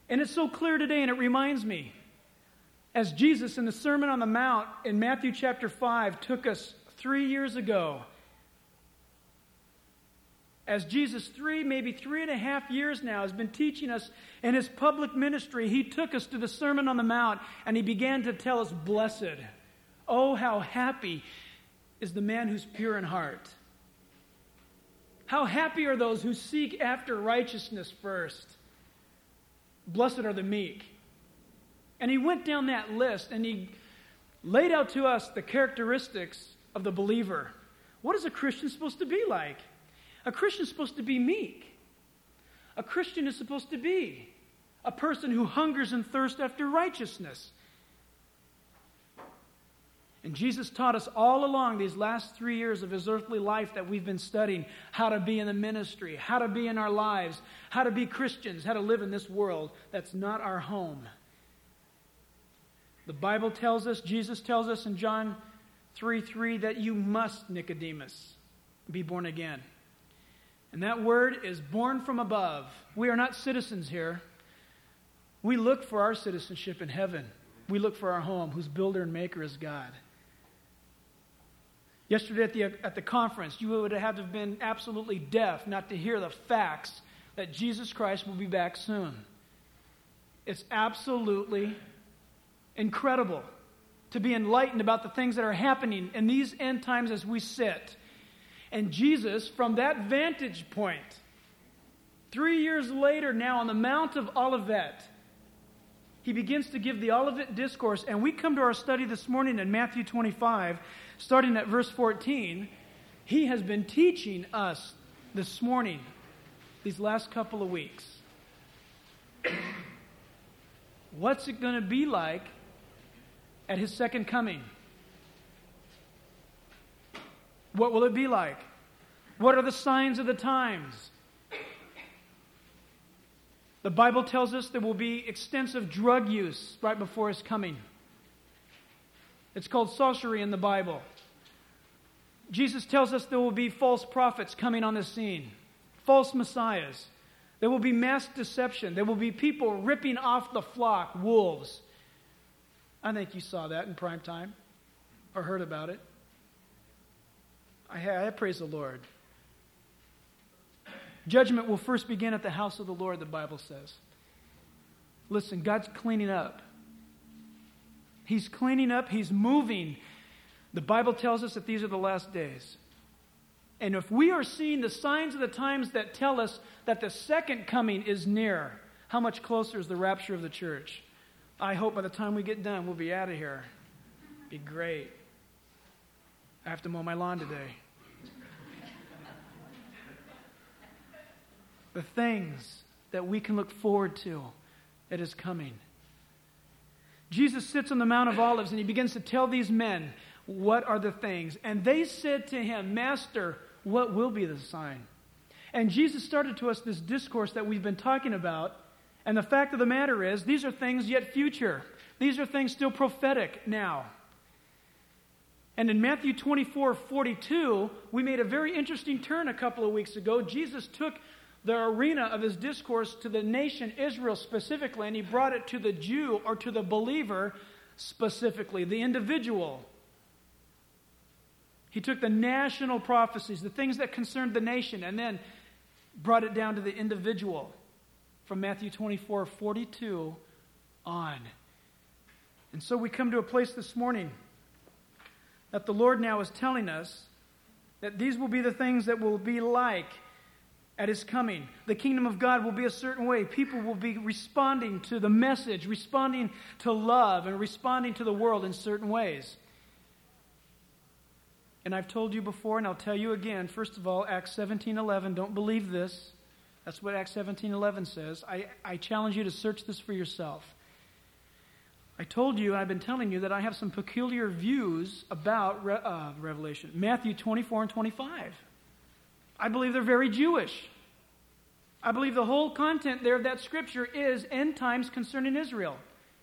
And it's so clear today, and it reminds me, as Jesus in the Sermon on the Mount in Matthew chapter 5 took us 3 years ago, as Jesus maybe 3.5 years now has been teaching us in his public ministry, he took us to the Sermon on the Mount and he began to tell us, blessed, oh how happy is the man who's pure in heart. How happy are those who seek after righteousness first. Blessed are the meek. And he went down that list and he laid out to us the characteristics of the believer. What is a Christian supposed to be like? A Christian is supposed to be meek. A Christian is supposed to be a person who hungers and thirsts after righteousness. And Jesus taught us all along these last 3 years of his earthly life that we've been studying how to be in the ministry, how to be in our lives, how to be Christians, how to live in this world that's not our home. The Bible tells us, Jesus tells us in John 3:3 that you must, Nicodemus, be born again. And that word is born from above. We are not citizens here. We look for our citizenship in heaven. We look for our home, whose builder and maker is God. Yesterday at the conference, you would have to have been absolutely deaf not to hear the facts that Jesus Christ will be back soon. It's absolutely incredible to be enlightened about the things that are happening in these end times as we sit. And Jesus, from that vantage point, 3 years later now on the Mount of Olivet, he begins to give the Olivet Discourse, and we come to our study this morning in Matthew 25, starting at verse 14. He has been teaching us this morning, these last couple of weeks. What's it going to be like at his second coming? What will it be like? What are the signs of the times? The Bible tells us there will be extensive drug use right before his coming. It's called sorcery in the Bible. Jesus tells us there will be false prophets coming on the scene, false messiahs. There will be mass deception. There will be people ripping off the flock, wolves. I think you saw that in prime time or heard about it. I praise the Lord. Judgment will first begin at the house of the Lord, the Bible says. Listen, God's cleaning up. He's cleaning up. He's moving. The Bible tells us that these are the last days. And if we are seeing the signs of the times that tell us that the second coming is near, how much closer is the rapture of the church? I hope by the time we get done, we'll be out of here. Be great. I have to mow my lawn today. The things that we can look forward to that is coming. Jesus sits on the Mount of Olives and he begins to tell these men what are the things. And they said to him, Master, what will be the sign? And Jesus started to us this discourse that we've been talking about. And the fact of the matter is, these are things yet future. These are things still prophetic now. And in Matthew 24:42, we made a very interesting turn a couple of weeks ago. Jesus took the arena of his discourse to the nation Israel specifically, and he brought it to the Jew or to the believer specifically, the individual. He took the national prophecies, the things that concerned the nation, and then brought it down to the individual from Matthew 24:42 on. And so we come to a place this morning that the Lord now is telling us that these will be the things that will be like at his coming. The kingdom of God will be a certain way. People will be responding to the message, responding to love, and responding to the world in certain ways. And I've told you before, and I'll tell you again, first of all, Acts 17:11, don't believe this. That's what Acts 17:11 says. I challenge you to search this for yourself. I told you, and I've been telling you, that I have some peculiar views about Revelation. Matthew 24 and 25. I believe they're very Jewish. I believe the whole content there of that scripture is end times concerning Israel.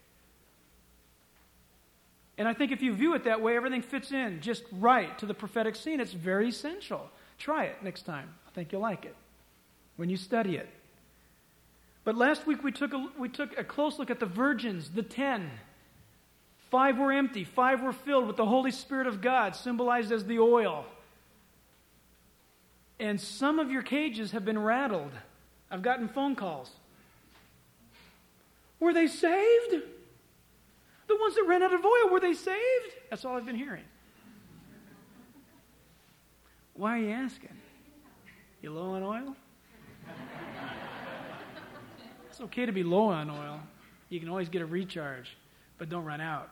And I think if you view it that way, everything fits in just right to the prophetic scene. It's very essential. Try it next time. I think you'll like it when you study it. But last week we took a close look at the virgins, the 10. 5 were empty, 5 were filled with the Holy Spirit of God, symbolized as the oil. And some of your cages have been rattled. I've gotten phone calls. Were they saved? The ones that ran out of oil, were they saved? That's all I've been hearing. Why are you asking? You low on oil? It's okay to be low on oil. You can always get a recharge, but don't run out.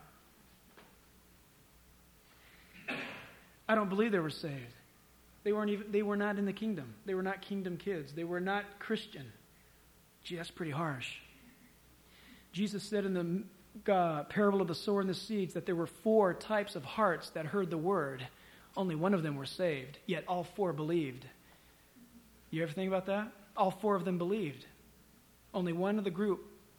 I don't believe they were saved. They were not in the kingdom. They were not kingdom kids. They were not Christian. Gee, that's pretty harsh. Jesus said in the parable of the sower and the seeds that there were 4 types of hearts that heard the word. Only one of them were saved, yet all 4 believed. You ever think about that? All 4 of them believed. Only one of the group,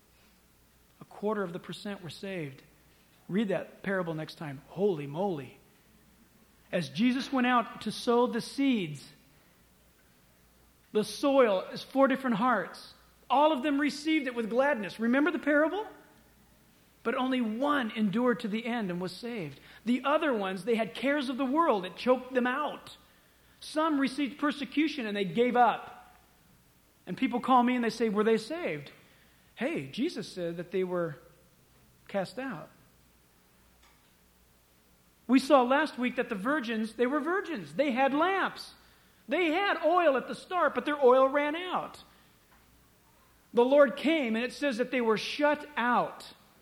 0.25% were saved. Read that parable next time. Holy moly. As Jesus went out to sow the seeds, the soil is 4 different hearts. All of them received it with gladness. Remember the parable? But only one endured to the end and was saved. The other ones, they had cares of the world. It choked them out. Some received persecution and they gave up. And people call me and they say, were they saved? Hey, Jesus said that they were cast out. We saw last week that the virgins, they were virgins. They had lamps. They had oil at the start, but their oil ran out. The Lord came and it says that they were shut out.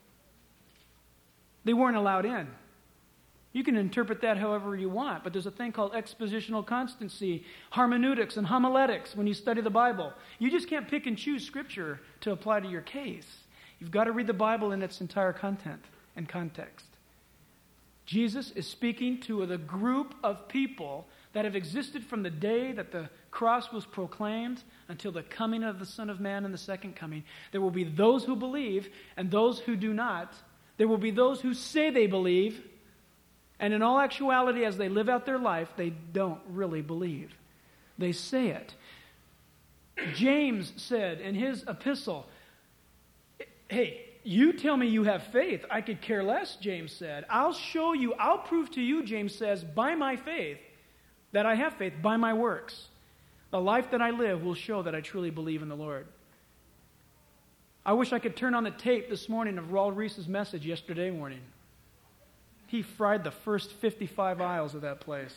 They weren't allowed in. You can interpret that however you want, but there's a thing called expositional constancy, hermeneutics, and homiletics when you study the Bible. You just can't pick and choose Scripture to apply to your case. You've got to read the Bible in its entire content and context. Jesus is speaking to the group of people that have existed from the day that the cross was proclaimed until the coming of the Son of Man and the second coming. There will be those who believe and those who do not. There will be those who say they believe, and in all actuality, as they live out their life, they don't really believe. They say it. James said in his epistle, hey, you tell me you have faith. I could care less, James said. I'll prove to you, James says, by my faith, that I have faith, by my works. The life that I live will show that I truly believe in the Lord. I wish I could turn on the tape this morning of Raul Reese's message yesterday morning. He fried the first 55 aisles of that place.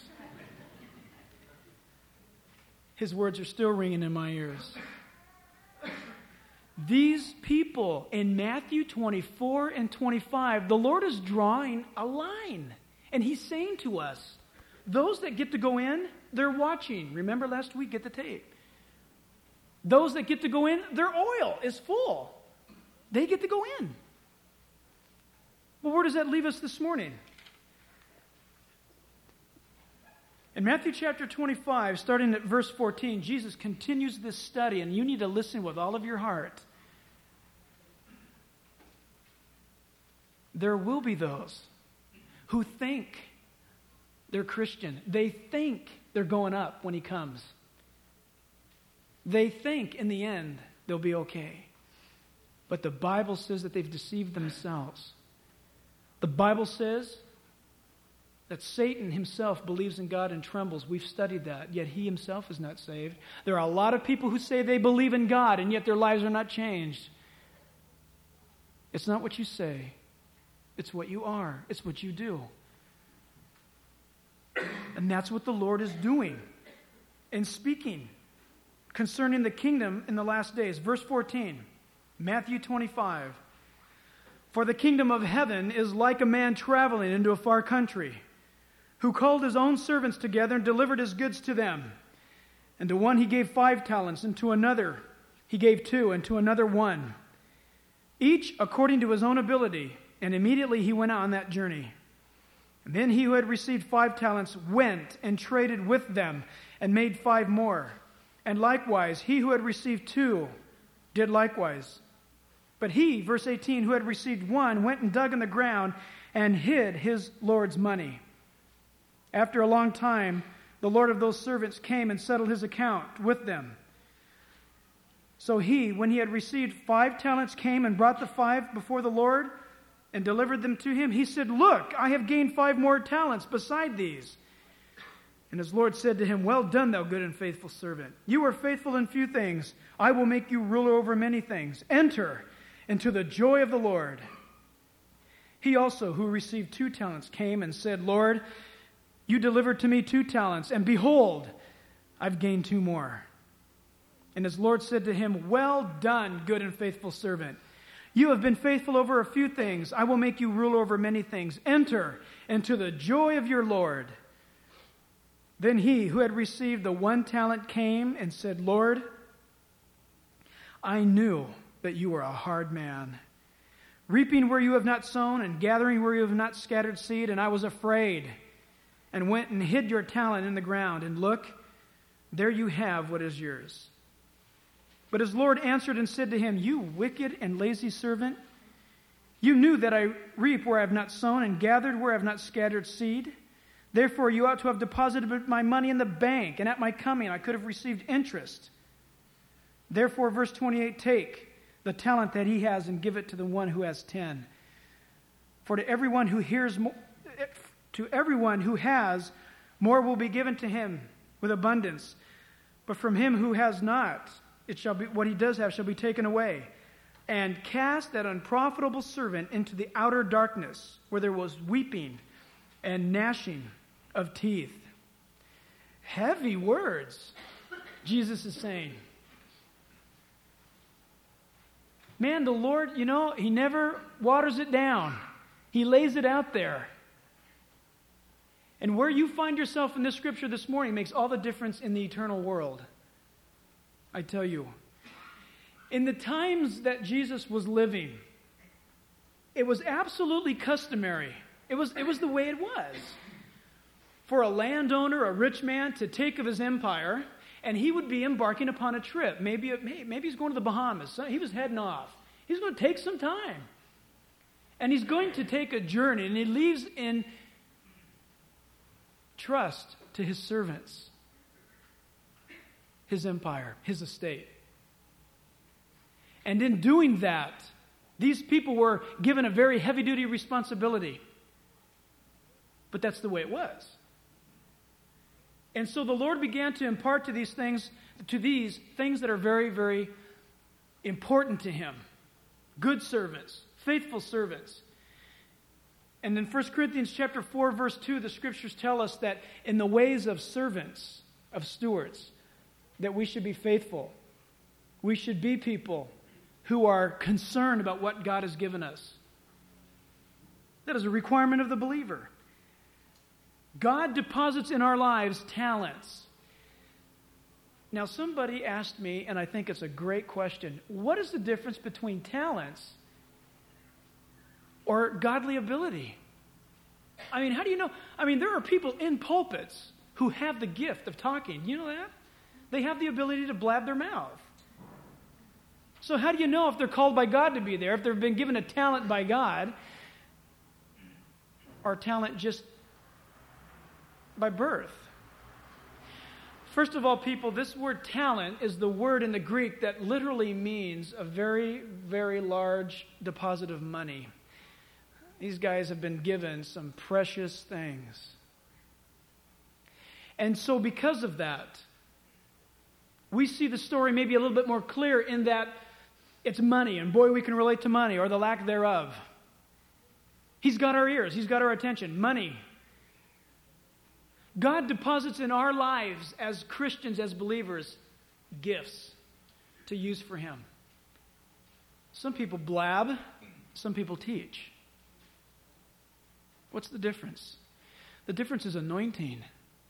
His words are still ringing in my ears. These people in Matthew 24 and 25, the Lord is drawing a line. And He's saying to us, those that get to go in, they're watching. Remember last week, get the tape. Those that get to go in, their oil is full. They get to go in. Well, where does that leave us this morning? In Matthew chapter 25, starting at verse 14, Jesus continues this study, and you need to listen with all of your heart. There will be those who think they're Christian. They think they're going up when He comes. They think in the end they'll be okay. But the Bible says that they've deceived themselves. The Bible says that Satan himself believes in God and trembles. We've studied that, yet he himself is not saved. There are a lot of people who say they believe in God, and yet their lives are not changed. It's not what you say. It's what you are. It's what you do. And that's what the Lord is doing and speaking concerning the kingdom in the last days. Verse 14, Matthew 25. For the kingdom of heaven is like a man traveling into a far country, who called his own servants together and delivered his goods to them. And to one he gave 5 talents, and to another he gave 2, and to another 1, each according to his own ability. And immediately he went on that journey. And then he who had received 5 talents went and traded with them, and made 5 more. And likewise, he who had received 2 did likewise. But he, verse 18, who had received 1, went and dug in the ground and hid his Lord's money. After a long time, the Lord of those servants came and settled his account with them. So he, when he had received 5 talents, came and brought the 5 before the Lord and delivered them to him. He said, look, I have gained 5 more talents beside these. And his Lord said to him, well done, thou good and faithful servant. You are faithful in few things. I will make you ruler over many things. Enter into the joy of the Lord. He also, who received 2 talents, came and said, Lord, you delivered to me 2 talents, and behold, I've gained 2 more. And his Lord said to him, well done, good and faithful servant. You have been faithful over a few things. I will make you ruler over many things. Enter into the joy of your Lord. Then he who had received the 1 talent came and said, Lord, I knew that you were a hard man, reaping where you have not sown and gathering where you have not scattered seed, and I was afraid and went and hid your talent in the ground. And look, there you have what is yours. But his Lord answered and said to him, you wicked and lazy servant, you knew that I reap where I have not sown and gathered where I have not scattered seed. Therefore you ought to have deposited my money in the bank, and at my coming I could have received interest. Therefore, verse 28, take the talent that he has and give it to the one who has 10. For to everyone who has, more will be given to him with abundance. But from him who has not, it shall be what he does have shall be taken away. And cast that unprofitable servant into the outer darkness, where there was weeping and gnashing of teeth. Heavy words, Jesus is saying. Man, the Lord, He never waters it down. He lays it out there. And where you find yourself in this scripture this morning makes all the difference in the eternal world. I tell you, in the times that Jesus was living, it was absolutely customary. It was the way it was for a landowner, a rich man, to take of his empire, and he would be embarking upon a trip. Maybe he's going to the Bahamas. He was heading off. He's going to take some time. And he's going to take a journey, and he leaves in trust to his servants, his empire, his estate. And in doing that, these people were given a very heavy-duty responsibility. But that's the way it was. And so the Lord began to impart to these things that are very, very important to him. Good servants, faithful servants. And in 1 Corinthians chapter 4, verse 2, the scriptures tell us that in the ways of servants, of stewards, that we should be faithful. We should be people who are concerned about what God has given us. That is a requirement of the believer. God deposits in our lives talents. Now, somebody asked me, and I think it's a great question, what is the difference between talents or godly ability? I mean, how do you know? I mean, there are people in pulpits who have the gift of talking. You know that? They have the ability to blab their mouth. So how do you know if they're called by God to be there, if they've been given a talent by God, or talent just by birth? First of all, people, this word talent is the word in the Greek that literally means a very, very large deposit of money. These guys have been given some precious things. And so because of that, we see the story maybe a little bit more clear in that it's money, and boy, we can relate to money or the lack thereof. He's got our ears. He's got our attention. Money. God deposits in our lives as Christians, as believers, gifts to use for Him. Some people blab, some people teach. What's the difference? The difference is anointing.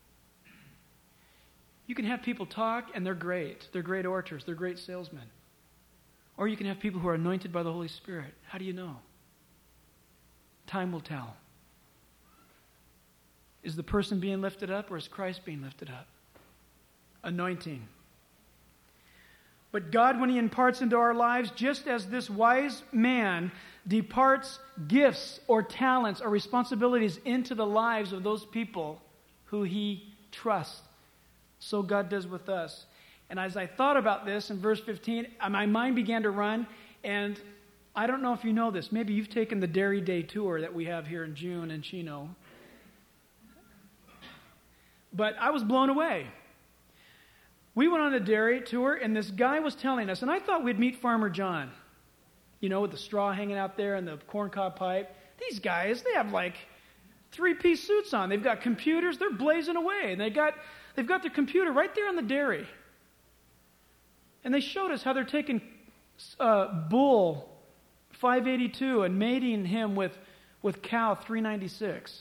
You can have people talk and they're great. They're great orators. They're great salesmen. Or you can have people who are anointed by the Holy Spirit. How do you know? Time will tell. Is the person being lifted up or is Christ being lifted up? Anointing. But God, when He imparts into our lives, just as this wise man departs gifts or talents or responsibilities into the lives of those people who He trusts, so God does with us. And as I thought about this in verse 15, my mind began to run. And I don't know if you know this. Maybe you've taken the Dairy Day tour that we have here in June in Chino. But I was blown away. We went on a dairy tour, and this guy was telling us, and I thought we'd meet Farmer John, with the straw hanging out there and the corncob pipe. These guys, they have like 3-piece suits on. They've got computers. They're blazing away. And they've got their computer right there on the dairy. And they showed us how they're taking bull 582 and mating him with cow 396.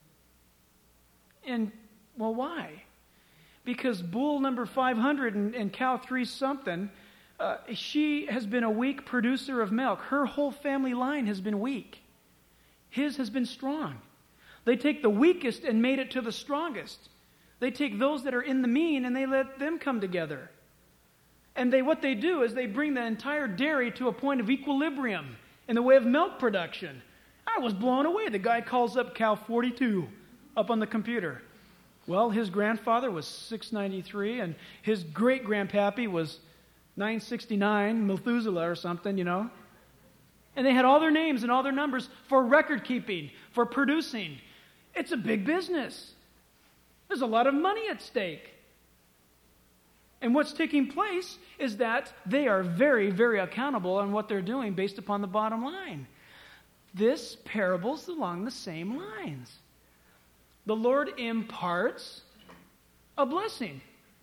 And, well, why? Because bull number 500 and cow 3-something, she has been a weak producer of milk. Her whole family line has been weak. His has been strong. They take the weakest and made it to the strongest. They take those that are in the mean and they let them come together. And what they do is they bring the entire dairy to a point of equilibrium in the way of milk production. I was blown away. The guy calls up cow 42 up on the computer. Well, his grandfather was 693, and his great-grandpappy was 969, Methuselah or something, And they had all their names and all their numbers for record-keeping, for producing. It's a big business. There's a lot of money at stake. And what's taking place is that they are very, very accountable on what they're doing based upon the bottom line. This parable's along the same lines. The Lord imparts a blessing.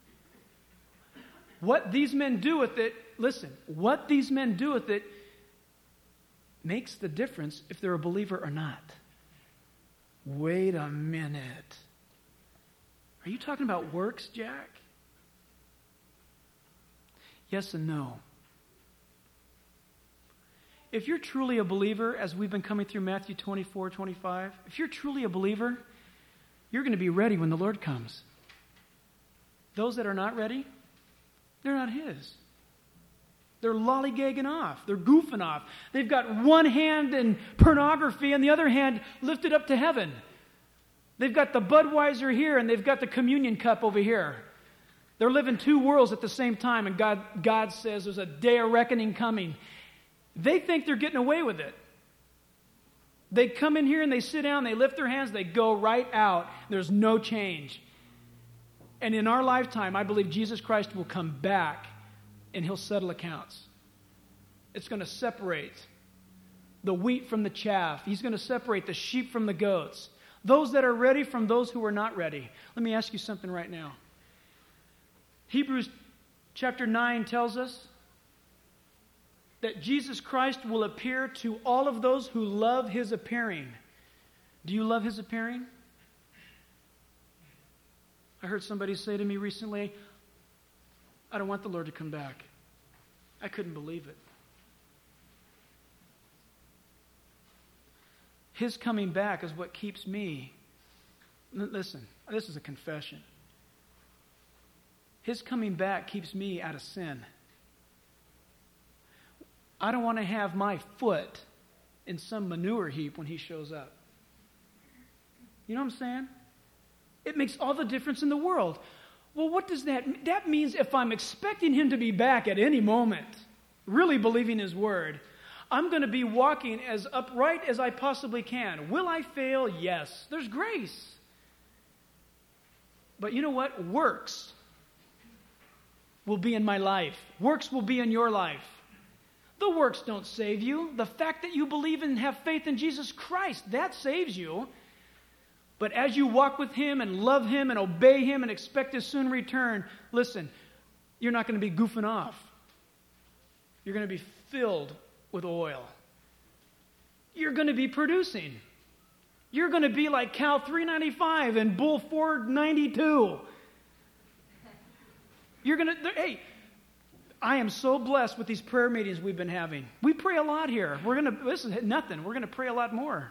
What these men do with it, listen, what these men do with it makes the difference if they're a believer or not. Wait a minute. Are you talking about works, Jack? Yes and no. If you're truly a believer, as we've been coming through Matthew 24, 25, if you're truly a believer, you're going to be ready when the Lord comes. Those that are not ready, they're not His. They're lollygagging off. They're goofing off. They've got one hand in pornography and the other hand lifted up to heaven. They've got the Budweiser here and they've got the communion cup over here. They're living two worlds at the same time, and God says there's a day of reckoning coming. They think they're getting away with it. They come in here and they sit down, they lift their hands, they go right out. There's no change. And in our lifetime, I believe Jesus Christ will come back and He'll settle accounts. It's going to separate the wheat from the chaff. He's going to separate the sheep from the goats. Those that are ready from those who are not ready. Let me ask you something right now. Hebrews chapter 9 tells us that Jesus Christ will appear to all of those who love His appearing. Do you love His appearing? I heard somebody say to me recently, I don't want the Lord to come back. I couldn't believe it. His coming back is what keeps me. Listen, this is a confession. His coming back keeps me out of sin. I don't want to have my foot in some manure heap when He shows up. You know what I'm saying? It makes all the difference in the world. Well, what does that mean? That means if I'm expecting Him to be back at any moment, really believing His word, I'm going to be walking as upright as I possibly can. Will I fail? Yes. There's grace. But you know what? Works will be in my life. Works will be in your life. The works don't save you. The fact that you believe and have faith in Jesus Christ, that saves you. But as you walk with Him and love Him and obey Him and expect His soon return, listen, you're not going to be goofing off. You're going to be filled with oil. You're going to be producing. You're going to be like cow 395 and bull 492. You're going to, hey, I am so blessed with these prayer meetings we've been having. We pray a lot here. This is nothing. We're going to pray a lot more.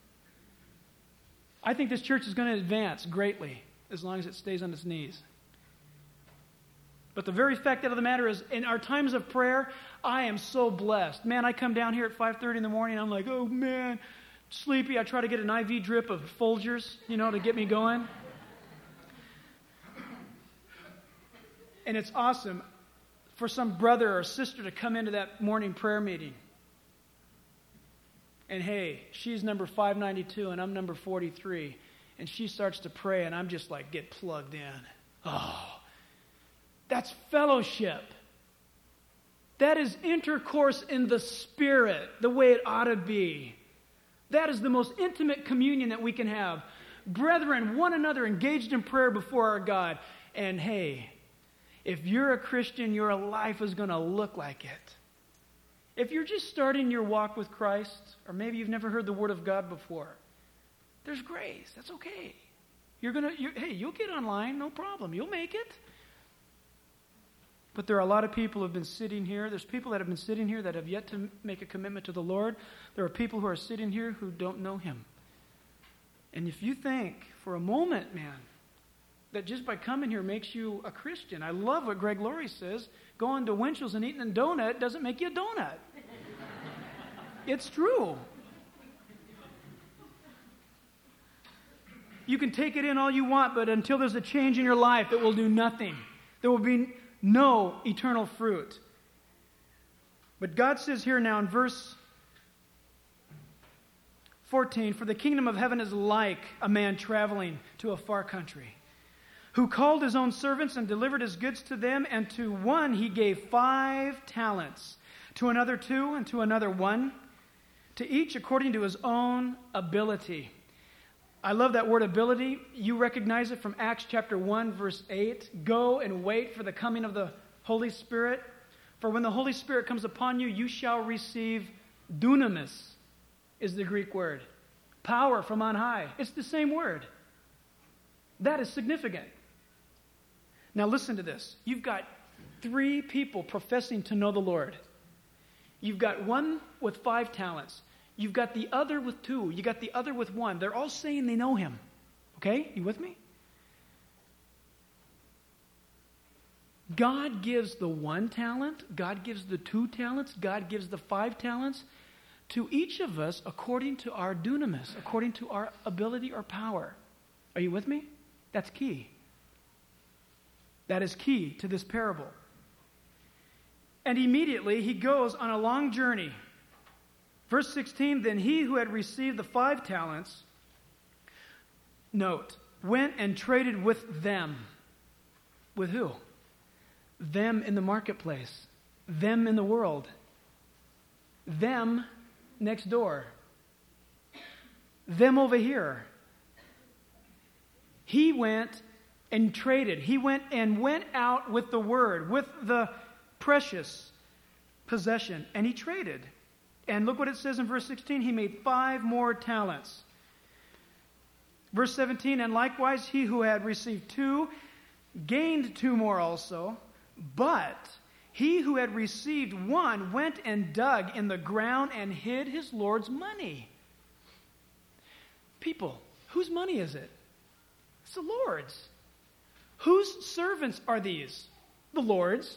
I think this church is going to advance greatly as long as it stays on its knees. But the very fact of the matter is, in our times of prayer, I am so blessed. Man, I come down here at 5:30 in the morning, I'm like, oh man, sleepy. I try to get an IV drip of Folgers, to get me going. And it's awesome for some brother or sister to come into that morning prayer meeting. And hey, she's number 592 and I'm number 43. And she starts to pray and I'm just like, get plugged in. Oh, that's fellowship. That is intercourse in the Spirit, the way it ought to be. That is the most intimate communion that we can have. Brethren, one another engaged in prayer before our God. And hey, if you're a Christian, your life is going to look like it. If you're just starting your walk with Christ, or maybe you've never heard the Word of God before, there's grace. That's okay. You'll get online, no problem. You'll make it. But there are a lot of people who have been sitting here. There's people that have been sitting here that have yet to make a commitment to the Lord. There are people who are sitting here who don't know Him. And if you think for a moment, man, that just by coming here makes you a Christian, I love what Greg Laurie says, going to Winchell's and eating a donut doesn't make you a donut. It's true. You can take it in all you want, but until there's a change in your life, it will do nothing. There will be no eternal fruit. But God says here now in verse 14, for the kingdom of heaven is like a man traveling to a far country, who called his own servants and delivered his goods to them, and to one he gave 5 talents, to another 2, and to another 1, to each according to his own ability. I love that word ability. You recognize it from Acts chapter 1, verse 8. Go and wait for the coming of the Holy Spirit. For when the Holy Spirit comes upon you, you shall receive dunamis, is the Greek word. Power from on high. It's the same word. That is significant. Now listen to this. You've got 3 people professing to know the Lord. You've got one with 5 talents. You've got the other with 2. You got the other with 1. They're all saying they know Him. Okay? You with me? God gives the 1 talent. God gives the 2 talents. God gives the 5 talents to each of us according to our dunamis, according to our ability or power. Are you with me? That's key. That is key to this parable. And immediately he goes on a long journey. Verse 16, then he who had received the 5 talents, note, went and traded with them. With who? Them in the marketplace. Them in the world. Them next door. Them over here. He went and traded. He went out with the word, with the precious possession, and he traded. And look what it says in verse 16. He made 5 more talents. Verse 17, and likewise he who had received 2 gained 2 more also. But he who had received 1 went and dug in the ground and hid his Lord's money. People, whose money is it? It's the Lord's. Whose servants are these? The Lord's.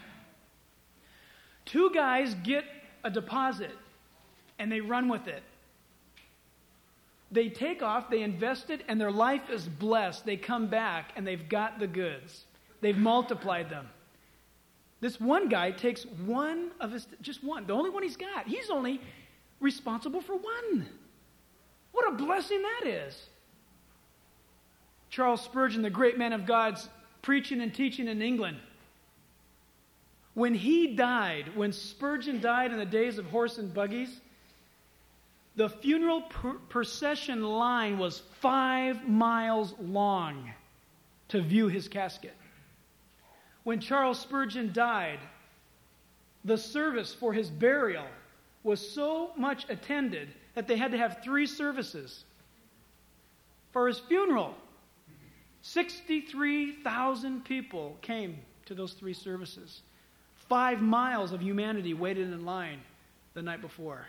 2 guys get a deposit, and they run with it. They take off, they invest it, and their life is blessed. They come back, and they've got the goods. They've multiplied them. This one guy takes just one, the only one he's got. He's only responsible for 1. What a blessing that is. Charles Spurgeon, the great man of God's preaching and teaching in England, when Spurgeon died in the days of horse and buggies, the funeral procession line was 5 miles long to view his casket. When Charles Spurgeon died, the service for his burial was so much attended that they had to have 3 services. For his funeral, 63,000 people came to those 3 services. 5 miles of humanity waited in line the night before.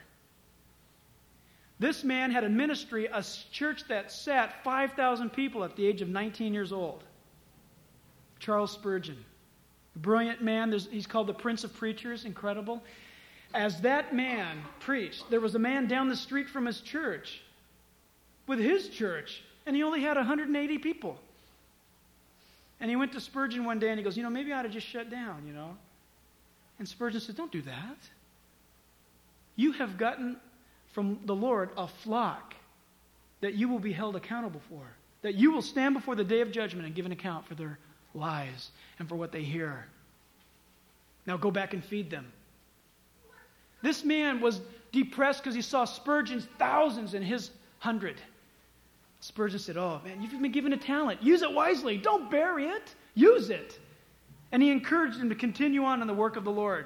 This man had a ministry, a church that sat 5,000 people at the age of 19 years old. Charles Spurgeon. Brilliant man. He's called the Prince of Preachers. Incredible. As that man preached, there was a man down the street from his church with his church, and he only had 180 people. And he went to Spurgeon one day and he goes, maybe I ought to just shut down, And Spurgeon said, don't do that. You have gotten from the Lord a flock that you will be held accountable for, that you will stand before the day of judgment and give an account for their lives and for what they hear. Now go back and feed them. This man was depressed because he saw Spurgeon's thousands and his 100. Spurgeon said, oh man, you've been given a talent. Use it wisely. Don't bury it. Use it. And he encouraged him to continue on in the work of the Lord.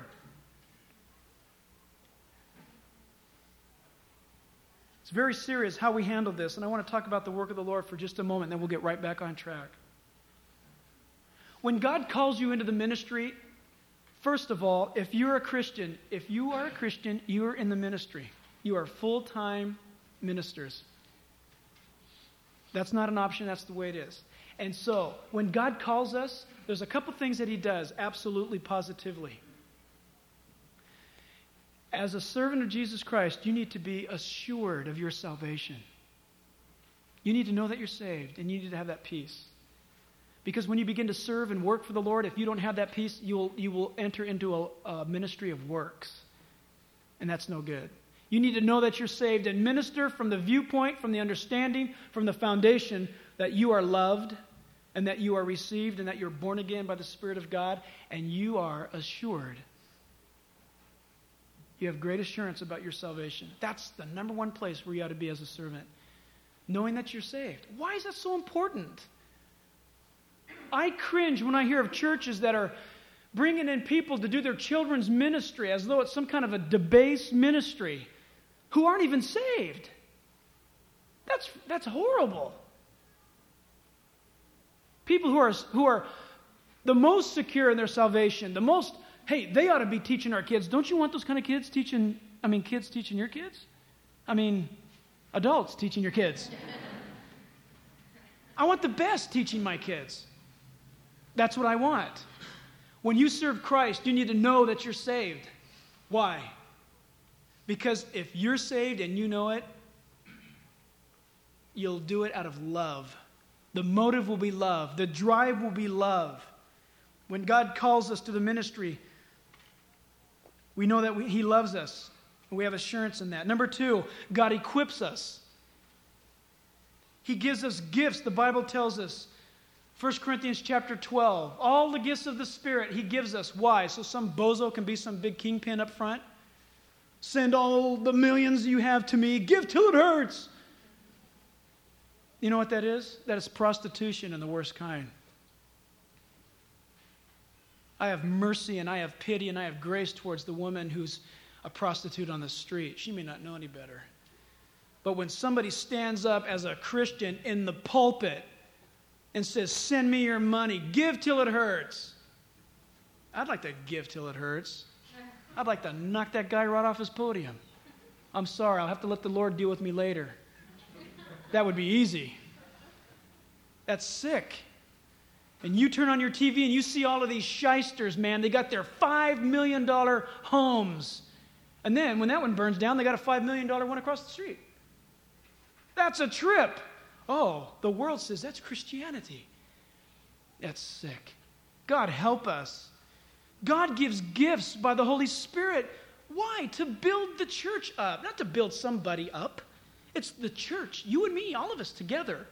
It's very serious how we handle this, and I want to talk about the work of the Lord for just a moment, then we'll get right back on track. When God calls you into the ministry, first of all, if you are a Christian, you are in the ministry. You are full-time ministers. That's not an option, that's the way it is. And so, when God calls us, there's a couple things that he does absolutely positively. As a servant of Jesus Christ, you need to be assured of your salvation. You need to know that you're saved, and you need to have that peace. Because when you begin to serve and work for the Lord, if you don't have that peace, you will enter into a ministry of works. And that's no good. You need to know that you're saved and minister from the viewpoint, from the understanding, from the foundation that you are loved and that you are received and that you're born again by the Spirit of God, and you are assured. You have great assurance about your salvation. That's the number one place where you ought to be as a servant. Knowing that you're saved. Why is that so important? I cringe when I hear of churches that are bringing in people to do their children's ministry as though it's some kind of a debased ministry who aren't even saved. That's horrible. People who are the most secure in their salvation, they ought to be teaching our kids. Don't you want those kind of kids teaching your kids? Adults teaching your kids. I want the best teaching my kids. That's what I want. When you serve Christ, you need to know that you're saved. Why? Because if you're saved and you know it, you'll do it out of love. The motive will be love. The drive will be love. When God calls us to the ministry, we know that he loves us. And we have assurance in that. Number 2, God equips us. He gives us gifts. The Bible tells us, 1 Corinthians chapter 12, all the gifts of the Spirit he gives us. Why? So some bozo can be some big kingpin up front? Send all the millions you have to me. Give till it hurts. You know what that is? That is prostitution in the worst kind. I have mercy and I have pity and I have grace towards the woman who's a prostitute on the street. She may not know any better. But when somebody stands up as a Christian in the pulpit and says, send me your money, give till it hurts. I'd like to give till it hurts. I'd like to knock that guy right off his podium. I'm sorry, I'll have to let the Lord deal with me later. That would be easy. That's sick. And you turn on your TV and you see all of these shysters, man. They got their $5 million homes. And then when that one burns down, they got a $5 million one across the street. That's a trip. Oh, the world says that's Christianity. That's sick. God help us. God gives gifts by the Holy Spirit. Why? To build the church up. Not to build somebody up. It's the church. You and me, all of us together.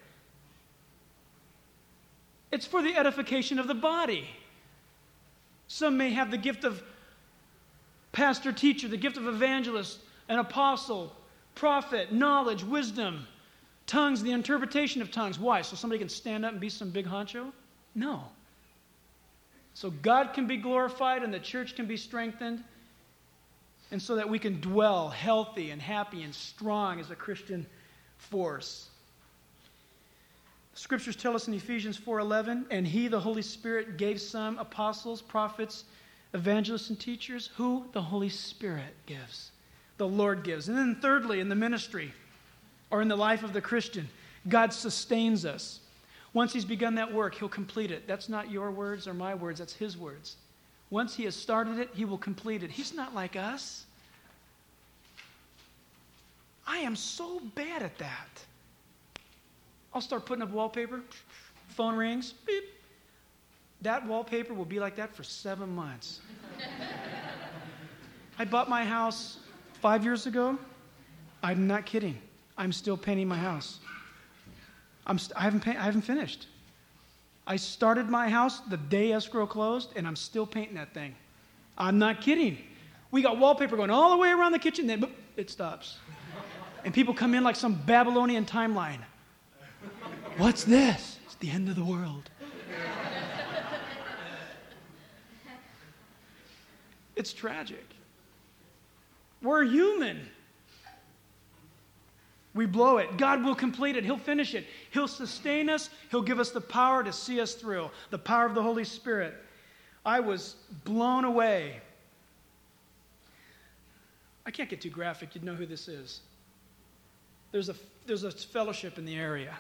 It's for the edification of the body. Some may have the gift of pastor, teacher, the gift of evangelist, an apostle, prophet, knowledge, wisdom, tongues, the interpretation of tongues. Why? So somebody can stand up and be some big honcho? No. So God can be glorified and the church can be strengthened, and so that we can dwell healthy and happy and strong as a Christian force. Scriptures tell us in Ephesians 4:11, and he, the Holy Spirit, gave some apostles, prophets, evangelists, and teachers. Who? The Holy Spirit gives. The Lord gives. And then thirdly, in the ministry, or in the life of the Christian, God sustains us. Once he's begun that work, he'll complete it. That's not your words or my words, that's his words. Once he has started it, he will complete it. He's not like us. I am so bad at that. I'll start putting up wallpaper. Phone rings. Beep. That wallpaper will be like that for 7 months. I bought my house 5 years ago. I'm not kidding. I'm still painting my house. I haven't finished. I started my house the day escrow closed, and I'm still painting that thing. I'm not kidding. We got wallpaper going all the way around the kitchen, then boop, it stops. And people come in like some Babylonian timeline. What's this? It's the end of the world. It's tragic. We're human. We blow it. God will complete it. He'll finish it. He'll sustain us. He'll give us the power to see us through. The power of the Holy Spirit. I was blown away. I can't get too graphic. You'd know who this is. There's a fellowship in the area.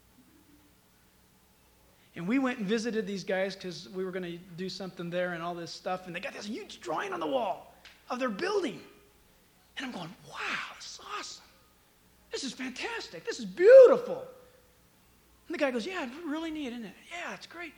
And we went and visited these guys because we were going to do something there and all this stuff. And they got this huge drawing on the wall of their building. And I'm going, wow, this is awesome. This is fantastic. This is beautiful. And the guy goes, yeah, it's really neat, isn't it? Yeah, it's great.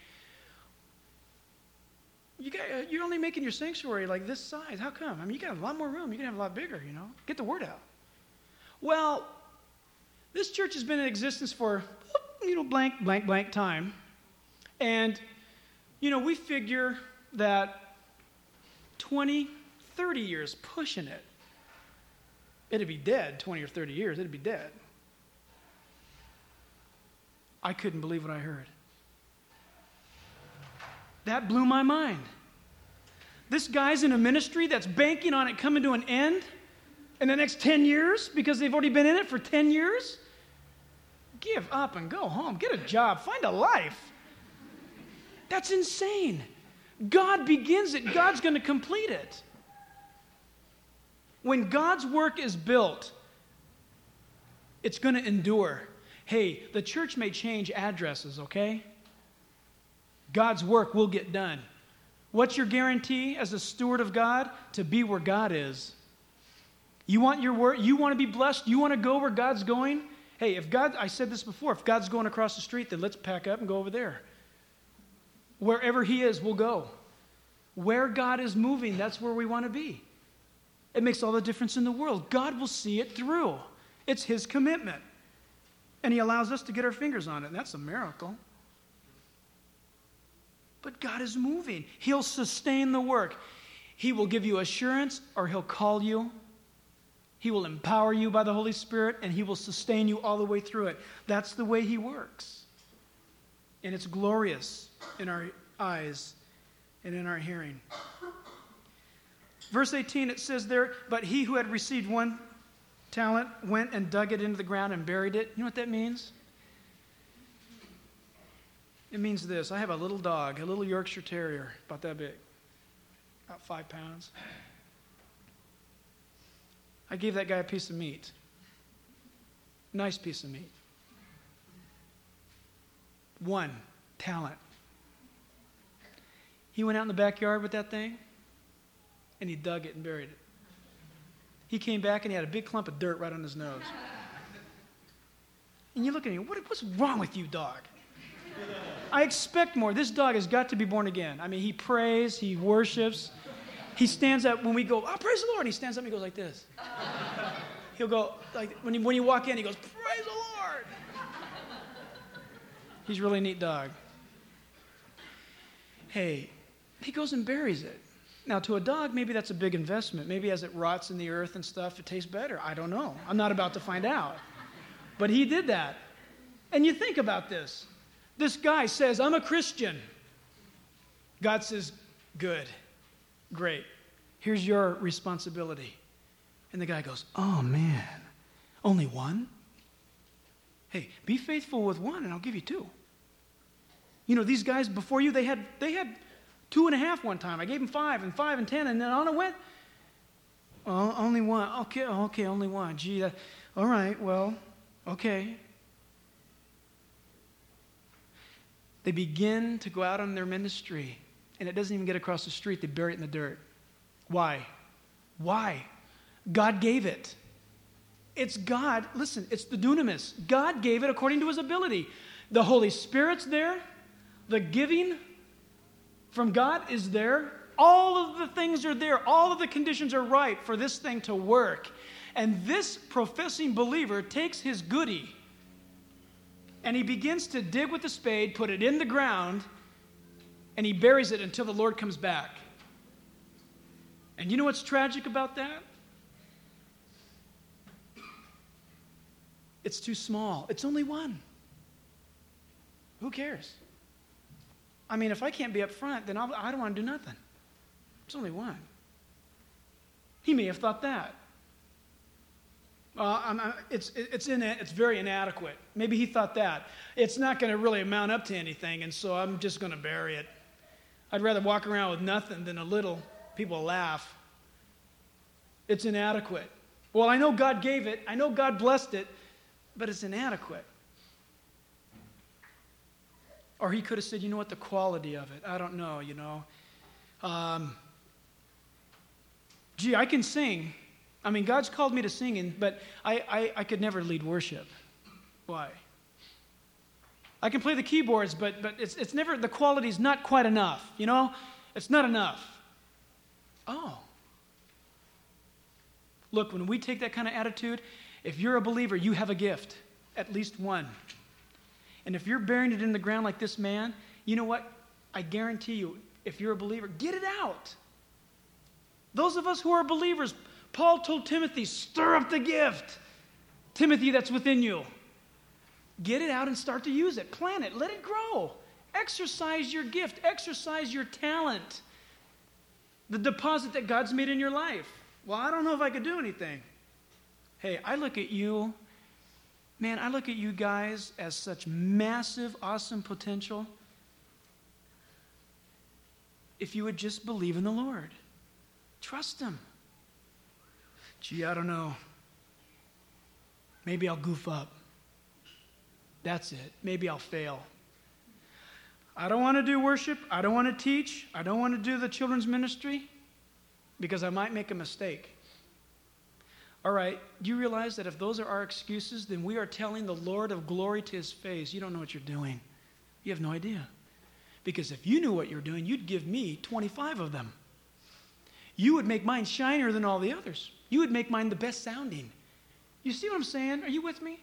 You're only making your sanctuary like this size. How come? I mean, you got a lot more room. You can have a lot bigger, you know. Get the word out. Well, this church has been in existence for, blank time. And, we figure that 20, 30 years pushing it, it'd be dead. 20 or 30 years, it'd be dead. I couldn't believe what I heard. That blew my mind. This guy's in a ministry that's banking on it coming to an end in the next 10 years because they've already been in it for 10 years. Give up and go home. Get a job. Find a life. That's insane. God begins it. God's going to complete it. When God's work is built, it's going to endure. Hey, the church may change addresses, okay? God's work will get done. What's your guarantee as a steward of God? To be where God is. You want your work? You want to be blessed? You want to go where God's going? Hey, I said this before, if God's going across the street, then let's pack up and go over there. Wherever He is, we'll go. Where God is moving, that's where we want to be. It makes all the difference in the world. God will see it through. It's His commitment. And He allows us to get our fingers on it, and that's a miracle. But God is moving. He'll sustain the work. He will give you assurance, or He'll call you. He will empower you by the Holy Spirit, and He will sustain you all the way through it. That's the way He works. And it's glorious in our eyes and in our hearing. Verse 18, it says there, but he who had received 1 talent went and dug it into the ground and buried it. You know what that means? It means this. I have a little dog, a little Yorkshire Terrier, about that big, about 5 pounds. I gave that guy a piece of meat. Nice piece of meat. 1 talent. He went out in the backyard with that thing, and he dug it and buried it. He came back, and he had a big clump of dirt right on his nose. And you look at him, what's wrong with you, dog? I expect more. This dog has got to be born again. I mean, he prays, he worships. He stands up when we go, oh, praise the Lord. And he stands up and he goes like this. He'll go, like, when you walk in, he goes, praise the Lord. He's a really neat dog. Hey, he goes and buries it. Now, to a dog, maybe that's a big investment. Maybe as it rots in the earth and stuff, it tastes better. I don't know. I'm not about to find out. But he did that. And you think about this. This guy says, I'm a Christian. God says, good, great. Here's your responsibility. And the guy goes, oh, man, only 1? Hey, be faithful with 1 and I'll give you 2. You know, these guys before you, they had 2.5 one time. I gave them 5 and 5 and 10, and then on it went. Oh, only 1. Okay, only 1. Gee, all right, well, okay. They begin to go out on their ministry, and it doesn't even get across the street. They bury it in the dirt. Why? Why? God gave it. It's God. Listen, it's the dunamis. God gave it according to His ability. The Holy Spirit's there. The giving from God is there. All of the things are there. All of the conditions are right for this thing to work. And this professing believer takes his goodie and he begins to dig with the spade, put it in the ground, and he buries it until the Lord comes back. And you know what's tragic about that? It's too small. It's only one. Who cares? I mean, if I can't be up front, then I don't want to do nothing. It's only one. He may have thought that. It's very inadequate. Maybe he thought that. It's not going to really amount up to anything, and so I'm just going to bury it. I'd rather walk around with nothing than a little. People laugh. It's inadequate. Well, I know God gave it. I know God blessed it, but it's inadequate. Or he could have said, you know what, the quality of it. I don't know, you know. I can sing. I mean, God's called me to singing, but I could never lead worship. Why? I can play the keyboards, but it's never, the quality's not quite enough, you know? It's not enough. Oh. Look, when we take that kind of attitude, if you're a believer, you have a gift, at least one. And if you're burying it in the ground like this man, you know what? I guarantee you, if you're a believer, get it out. Those of us who are believers, Paul told Timothy, stir up the gift. Timothy, that's within you. Get it out and start to use it. Plant it. Let it grow. Exercise your gift. Exercise your talent. The deposit that God's made in your life. Well, I don't know if I could do anything. Hey, I look at you, man, I look at you guys as such massive, awesome potential. If you would just believe in the Lord. Trust Him. Gee, I don't know. Maybe I'll goof up. That's it. Maybe I'll fail. I don't want to do worship. I don't want to teach. I don't want to do the children's ministry because I might make a mistake. All right, do you realize that if those are our excuses, then we are telling the Lord of glory to His face, you don't know what you're doing. You have no idea. Because if you knew what you're doing, you'd give me 25 of them. You would make mine shinier than all the others. You would make mine the best sounding. You see what I'm saying? Are you with me?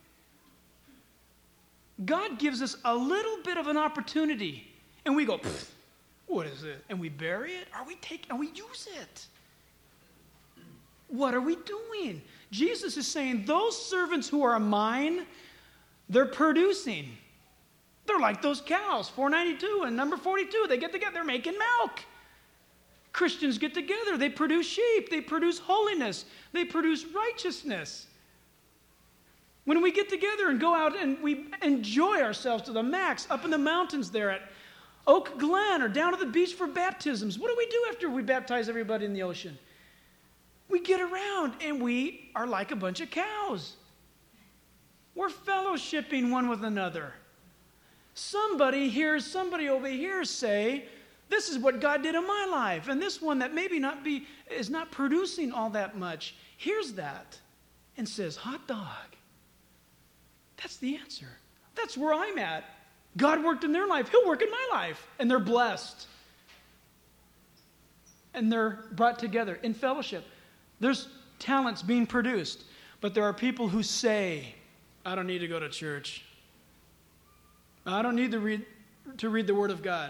God gives us a little bit of an opportunity, and we go, what is it? And we bury it? Or we use it? What are we doing? Jesus is saying, those servants who are mine, they're producing. They're like those cows, 492 and number 42. They get together, they're making milk. Christians get together, they produce sheep, they produce holiness, they produce righteousness. When we get together and go out and we enjoy ourselves to the max up in the mountains there at Oak Glen or down to the beach for baptisms, what do we do after we baptize everybody in the ocean? We get around and we are like a bunch of cows. We're fellowshipping one with another. Somebody hears somebody over here say, this is what God did in my life. And this one that maybe is not producing all that much, hears that and says, hot dog. That's the answer. That's where I'm at. God worked in their life. He'll work in my life. And they're blessed. And they're brought together in fellowship. There's talents being produced. But there are people who say, I don't need to go to church. I don't need to read the Word of God.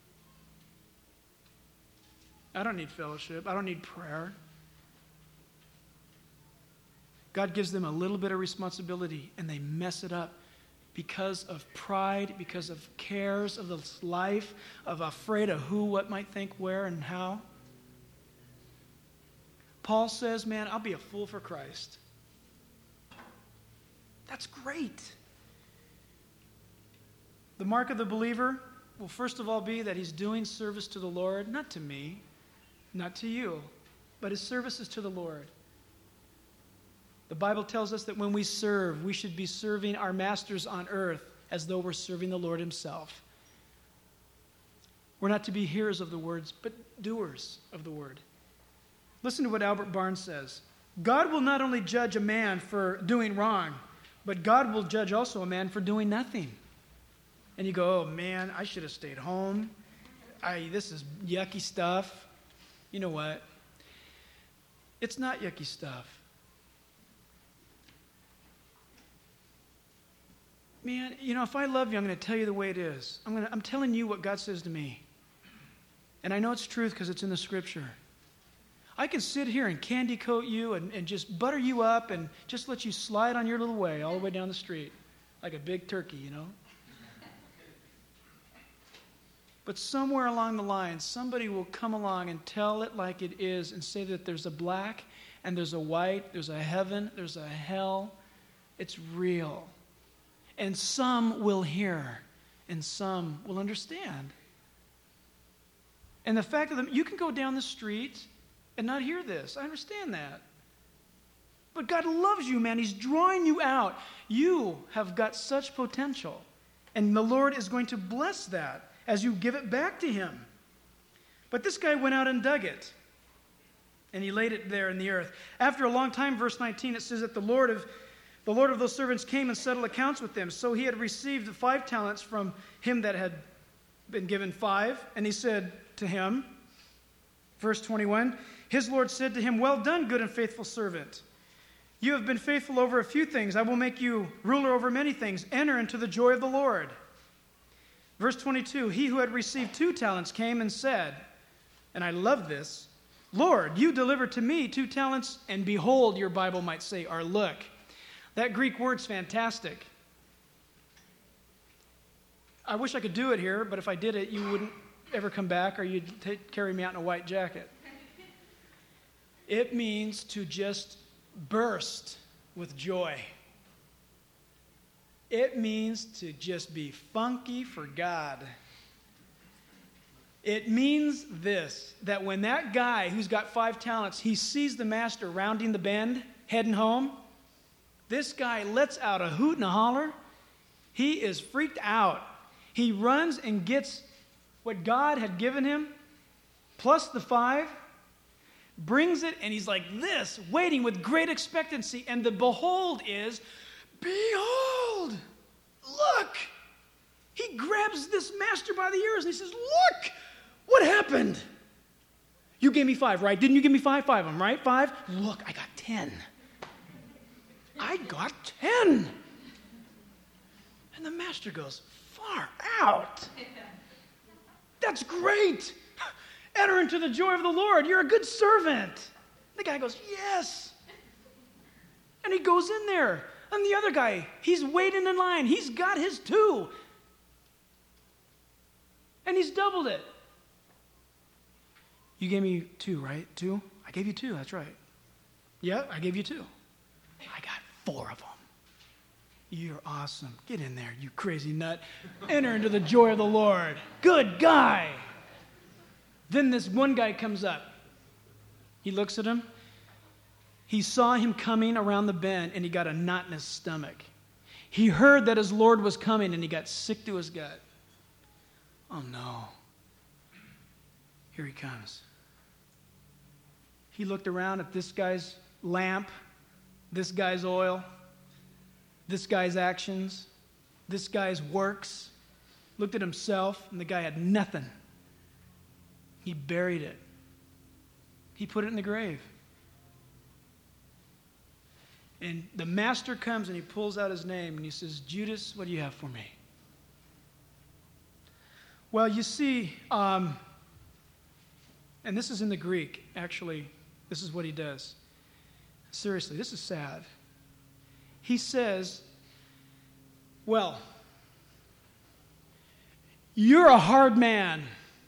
I don't need fellowship. I don't need prayer. God gives them a little bit of responsibility, and they mess it up because of pride, because of cares of this life, of afraid of who, what might think, where, and how. Paul says, man, I'll be a fool for Christ. That's great. The mark of the believer will first of all be that he's doing service to the Lord, not to me, not to you, but his service is to the Lord. The Bible tells us that when we serve, we should be serving our masters on earth as though we're serving the Lord Himself. We're not to be hearers of the words, but doers of the word. Listen to what Albert Barnes says. God will not only judge a man for doing wrong, but God will judge also a man for doing nothing. And you go, oh man, I should have stayed home. this is yucky stuff. You know what? It's not yucky stuff. Man, if I love you, I'm going to tell you the way it is. I'm telling you what God says to me. And I know it's truth because it's in the Scripture. I can sit here and candy coat you and just butter you up and just let you slide on your little way all the way down the street like a big turkey, But somewhere along the line, somebody will come along and tell it like it is and say that there's a black and there's a white, there's a heaven, there's a hell. It's real. And some will hear and some will understand. And the fact of you can go down the street and not hear this. I understand that. But God loves you, man. He's drawing you out. You have got such potential. And the Lord is going to bless that as you give it back to Him. But this guy went out and dug it. And he laid it there in the earth. After a long time, verse 19, it says that the Lord of those servants came and settled accounts with them. So he had received 5 talents from him that had been given 5. And he said to him, verse 21, his Lord said to him, well done, good and faithful servant. You have been faithful over a few things. I will make you ruler over many things. Enter into the joy of the Lord. Verse 22, he who had received 2 talents came and said, and I love this, Lord, you delivered to me 2 talents, and behold, your Bible might say, or look. That Greek word's fantastic. I wish I could do it here, but if I did it, you wouldn't ever come back, or you'd carry me out in a white jacket. It means to just burst with joy. It means to just be funky for God. It means this, that when that guy who's got 5 talents, he sees the master rounding the bend, heading home, this guy lets out a hoot and a holler. He is freaked out. He runs and gets what God had given him, plus the 5, brings it, and he's like this, waiting with great expectancy. And the behold is, behold, look. He grabs this master by the ears and he says, look, what happened? You gave me 5, right? Didn't you give me 5? 5 of them, right? 5? Look, I got 10. I got 10. And the master goes, far out. That's great. Enter into the joy of the Lord. You're a good servant. The guy goes, yes. And he goes in there. And the other guy, he's waiting in line. He's got his 2. And he's doubled it. You gave me 2, right? 2? I gave you 2, that's right. Yeah, I gave you 2. I got 4 of them. You're awesome. Get in there, you crazy nut. Enter into the joy of the Lord. Good guy. Then this one guy comes up. He looks at him. He saw him coming around the bend, and he got a knot in his stomach. He heard that his Lord was coming, and he got sick to his gut. Oh, no. Here he comes. He looked around at this guy's lamp, this guy's oil, this guy's actions, this guy's works, looked at himself, and the guy had nothing. He buried it. He put it in the grave. And the master comes and he pulls out his name and he says, Judas, what do you have for me? Well, you see, and this is in the Greek, actually, this is what he does. Seriously, this is sad. He says, well, you're a hard man.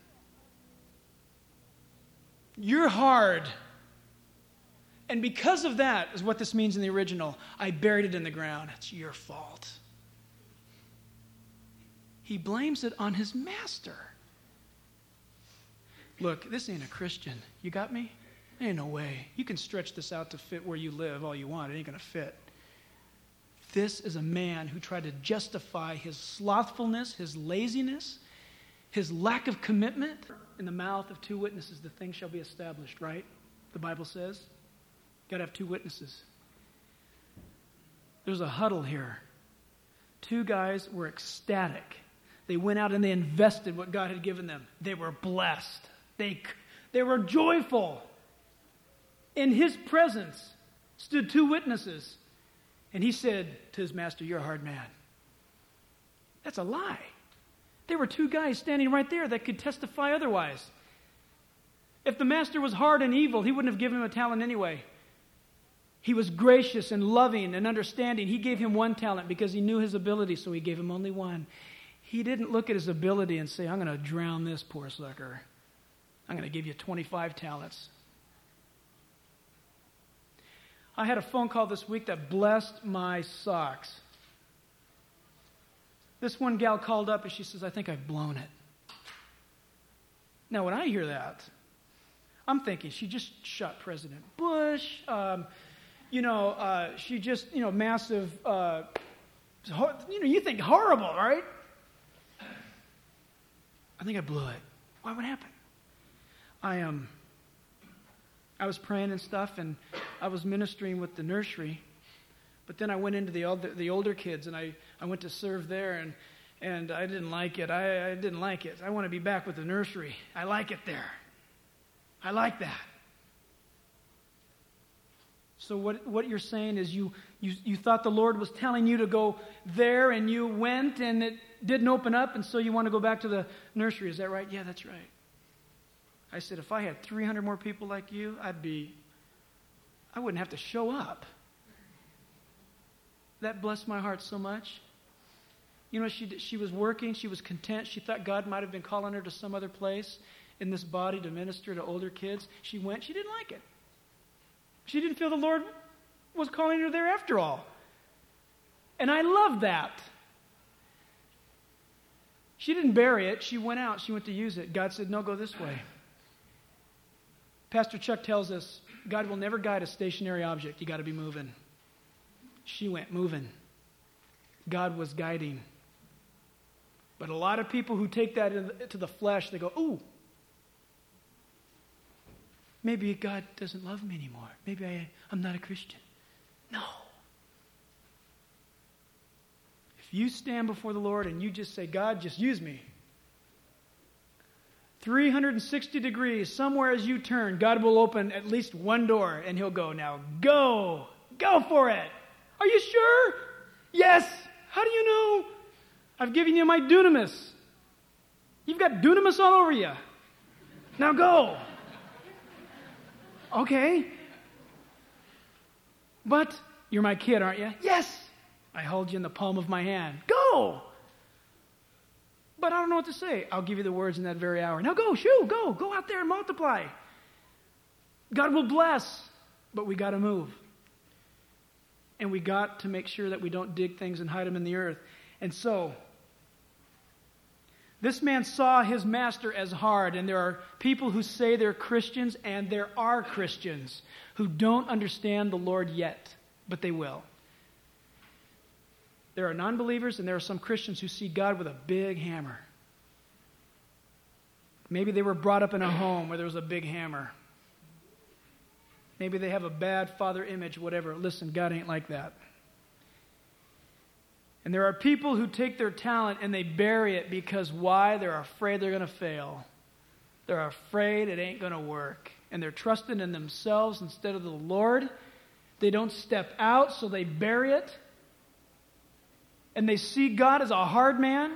You're hard. And because of that, is what this means in the original, I buried it in the ground. It's your fault. He blames it on his master. Look, this ain't a Christian. You got me? Ain't no way. You can stretch this out to fit where you live all you want. It ain't going to fit. This is a man who tried to justify his slothfulness, his laziness, his lack of commitment. In the mouth of 2 witnesses, the thing shall be established, right? The Bible says. Got to have 2 witnesses. There's a huddle here. 2 guys were ecstatic. They went out and they invested what God had given them. They were blessed. They were joyful. In his presence stood two witnesses. And he said to his master, "You're a hard man." That's a lie. There were two guys standing right there that could testify otherwise. If the master was hard and evil, he wouldn't have given him a talent anyway. He was gracious and loving and understanding. He gave him one talent because he knew his ability, so he gave him only one. He didn't look at his ability and say, "I'm going to drown this poor sucker. I'm going to give you 25 talents." I had a phone call this week that blessed my socks. This one gal called up and she says, "I think I've blown it." Now, when I hear that, I'm thinking she just shot President Bush. She just, massive, you think horrible, right? I think I blew it. Why? What happened? I was praying and stuff, and I was ministering with the nursery, but then I went into the older kids, and I went to serve there, and I didn't like it. I didn't like it. I want to be back with the nursery. I like it there. I like that. So what you're saying is you thought the Lord was telling you to go there, and you went, and it didn't open up, and so you want to go back to the nursery. Is that right? Yeah, that's right. I said, if I had 300 more people like you, I wouldn't have to show up. That blessed my heart so much. You know, she was working. She was content. She thought God might have been calling her to some other place in this body to minister to older kids. She went. She didn't like it. She didn't feel the Lord was calling her there after all. And I love that. She didn't bury it. She went out. She went to use it. God said, "No, go this way." Pastor Chuck tells us God will never guide a stationary object. You got to be moving. She went moving. God was guiding. But a lot of people who take that to the flesh, they go, "Ooh, maybe God doesn't love me anymore. Maybe I'm not a Christian." No. If you stand before the Lord and you just say, "God, just use me," 360 degrees, somewhere as you turn, God will open at least one door and He'll go, "Now go. Go for it. Are you sure?" "Yes." "How do you know?" "I've given you my dunamis. You've got dunamis all over you. Now go." "Okay. But you're my kid, aren't you?" "Yes. I hold you in the palm of my hand." "Go." "But I don't know what to say." "I'll give you the words in that very hour." "Now go, go. Go out there and multiply." God will bless, but we got to move. And we got to make sure that we don't dig things and hide them in the earth. And so, this man saw his master as hard, and there are people who say they're Christians, and there are Christians who don't understand the Lord yet, but they will. There are non-believers, and there are some Christians who see God with a big hammer. Maybe they were brought up in a home where there was a big hammer. Maybe they have a bad father image, whatever. Listen, God ain't like that. And there are people who take their talent and they bury it because why? They're afraid they're going to fail. They're afraid it ain't going to work. And they're trusting in themselves instead of the Lord. They don't step out, so they bury it. And they see God as a hard man,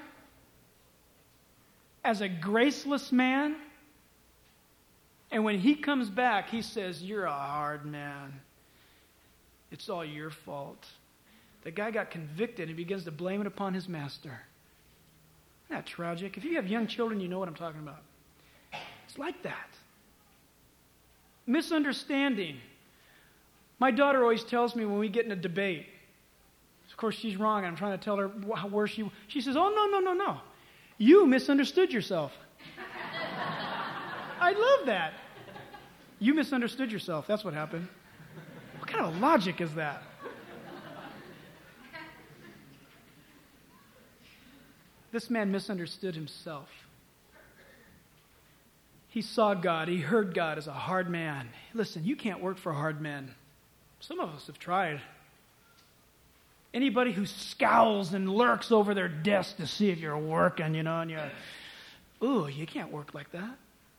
as a graceless man. And when He comes back, He says, "You're a hard man. It's all your fault." The guy got convicted and begins to blame it upon his master. Isn't that tragic? If you have young children, you know what I'm talking about. It's like that. Misunderstanding. My daughter always tells me when we get in a debate, of course she's wrong, and I'm trying to tell her where she says, "Oh, no. You misunderstood yourself." I love that. You misunderstood yourself. That's what happened. What kind of logic is that? This man misunderstood himself. He saw God. He heard God as a hard man. Listen, you can't work for hard men. Some of us have tried. Anybody who scowls and lurks over their desk to see if you're working, and you're, ooh, you can't work like that.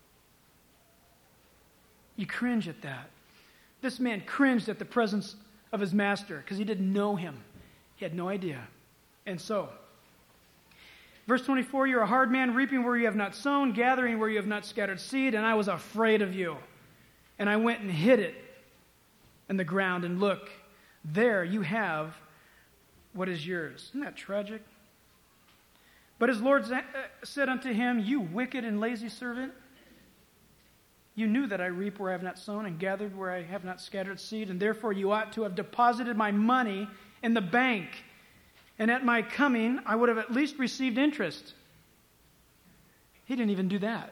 You cringe at that. This man cringed at the presence of his master because he didn't know him. He had no idea. And so, verse 24, you're a hard man, reaping where you have not sown, gathering where you have not scattered seed, and I was afraid of you. And I went and hid it in the ground, and look, there you have what is yours. Isn't that tragic? But his Lord said unto him, you wicked and lazy servant, you knew that I reap where I have not sown and gathered where I have not scattered seed, and therefore you ought to have deposited my money in the bank, and at my coming I would have at least received interest. He didn't even do that.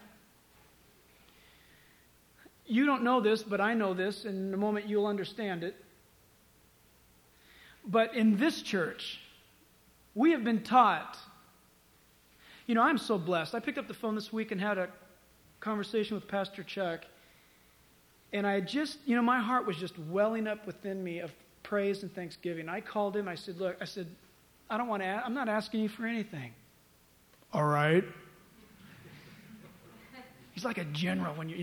You don't know this, but I know this, and in a moment you'll understand it. But in this church, we have been taught. I'm so blessed. I picked up the phone this week and had a conversation with Pastor Chuck. And I just, my heart was just welling up within me of praise and thanksgiving. I called him. I said, look, I'm not asking you for anything. All right. He's like a general when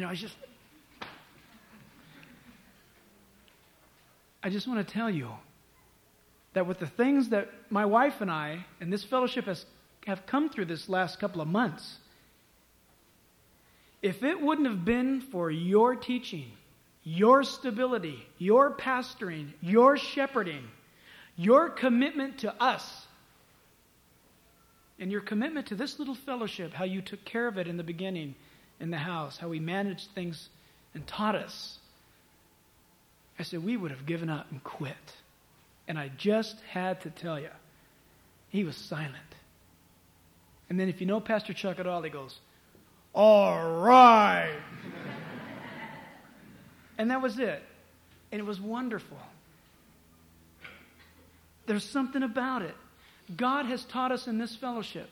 I just want to tell you that with the things that my wife and I and this fellowship have come through this last couple of months, if it wouldn't have been for your teaching, your stability, your pastoring, your shepherding, your commitment to us, and your commitment to this little fellowship, how you took care of it in the beginning in the house, how we managed things and taught us, I said, we would have given up and quit. And I just had to tell you, he was silent. And then if you know Pastor Chuck at all, he goes, all right. And that was it. And it was wonderful. There's something about it. God has taught us in this fellowship.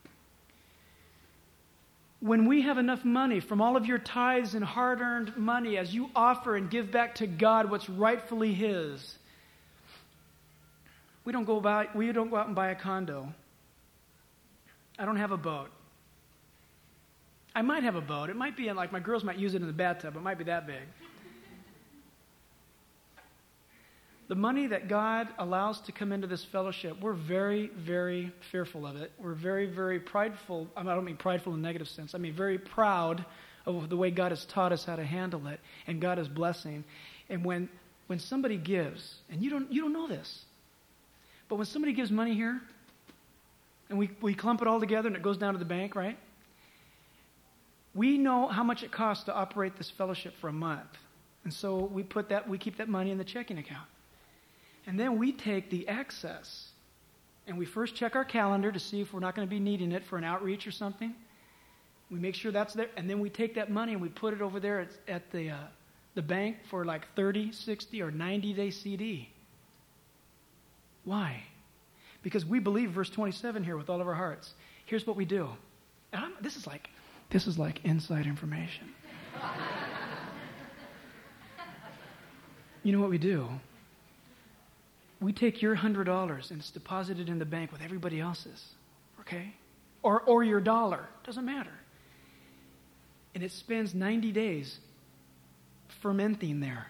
When we have enough money from all of your tithes and hard-earned money as you offer and give back to God what's rightfully His, we don't go out and buy a condo. I don't have a boat. I might have a boat. It might be my girls might use it in the bathtub. It might be that big. The money that God allows to come into this fellowship, we're very, very fearful of it. We're very, very prideful. I don't mean prideful in a negative sense. I mean very proud of the way God has taught us how to handle it, and God is blessing. And when somebody gives, and you don't know this, but when somebody gives money here, and we clump it all together and it goes down to the bank, right? We know how much it costs to operate this fellowship for a month. And so we keep that money in the checking account. And then we take the excess and we first check our calendar to see if we're not going to be needing it for an outreach or something. We make sure that's there. And then we take that money and we put it over there at the bank for like 30, 60, or 90-day CD. Why? Because we believe verse 27 here with all of our hearts. Here's what we do. And this is like inside information. You know what we do? We take your $100 and it's deposited in the bank with everybody else's, okay? Or your dollar, doesn't matter. And it spends 90 days fermenting there.